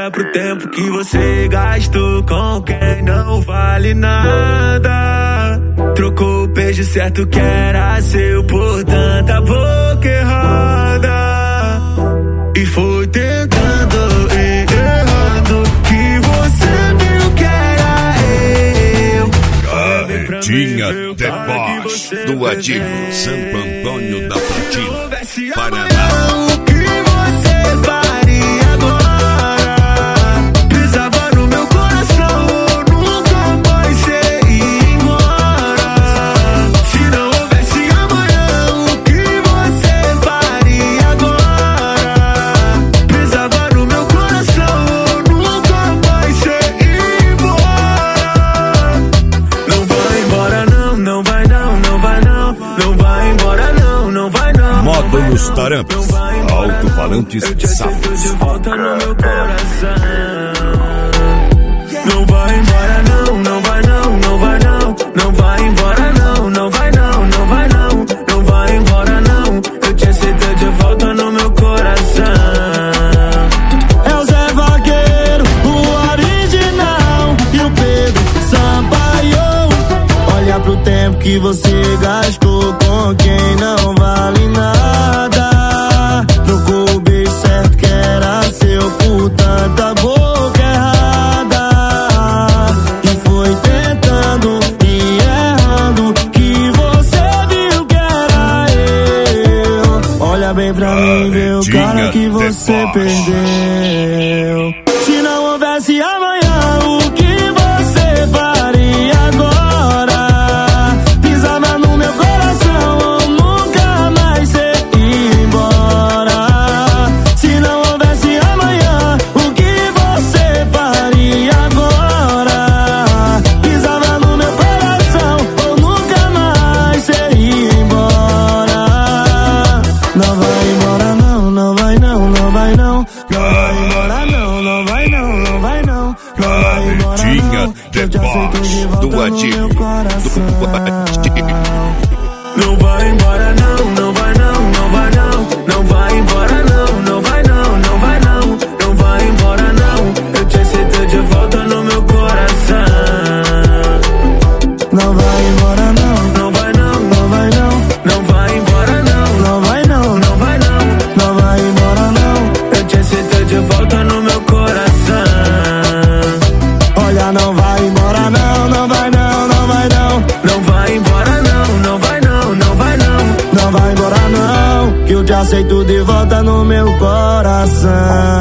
Olha pro tempo que você gastou com quem não vale nada. Trocou o beijo certo que era seu por tanta boca errada. E foi tentando e errando que você viu que era eu. Carretinha The Boss do Adilho, Santo Antônio da Platina, Paraná. O que você faria agora? Pisava no meu coração, nunca mais você ia embora. Se não houvesse amanhã, o que você faria agora? Pisava no meu coração, nunca mais você ia embora. Não vai embora não, não vai não, não vai não. Não vai embora não, não vai não. Módulos Tarampas, alto-falantes Salos. De volta no meu coração. Não vai embora não, não vai não, não vai não. Não vai embora não, não vai não, não vai não. Não vai embora não, eu te aceito de volta no meu coração. É o Zé Vaqueiro, o original, e o Pedro Sampaio. Olha pro tempo que você gastou com quem não vale nada. Trocou o beijo certo que era seu por tanta boca errada. E foi tentando e errando que você viu que era eu. Olha bem pra mim, vê o cara que você perdeu. Se não houvesse amanhã, o que você faria agora? Pisava no meu coração, nunca mais você ia embora. Se não houvesse amanhã, o que você faria agora? Pisava no meu coração, ou nunca mais você ia embora. Não vai embora não, não vai não, não vai não. Não vai embora não, não vai não, não vai não. Não vai embora não, The Boss do Adilho. Não vai embora não, não vai não, não vai não. Não vai embora não, não vai não, não vai não. Não vai embora não, eu te aceito de volta no meu coração. Não vai embora não, não vai não, não vai não. Não vai embora não, não vai não, não vai não. não vai embora não. Eu te aceito de volta no meu coração. Olha, não vai embora não, não vai não, não vai não. Não vai embora não, não vai não, não vai não. Não vai embora não, que eu te aceito de volta no meu coração.